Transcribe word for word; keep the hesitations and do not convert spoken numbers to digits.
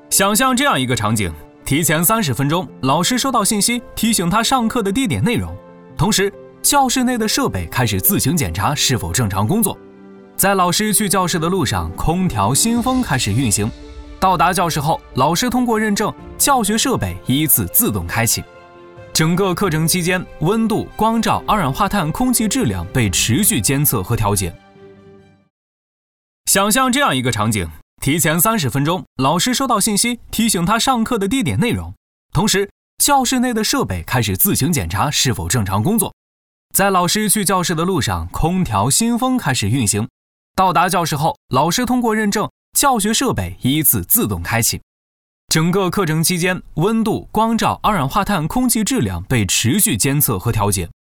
想象这样一个场景，提前三十分钟，老师收到信息提醒他上课的地点内容，同时教室内的设备开始自行检查是否正常工作。在老师去教室的路上，空调新风开始运行。到达教室后，老师通过认证，教学设备依次自动开启。整个课程期间，温度、光照、二氧化碳、空气质量被持续监测和调节。想象这样一个场景，提前三十分钟，老师收到信息提醒他上课的地点内容，同时教室内的设备开始自行检查是否正常工作。在老师去教室的路上，空调新风开始运行。到达教室后，老师通过认证，教学设备依次自动开启。整个课程期间，温度、光照、二氧化碳、空气质量被持续监测和调节。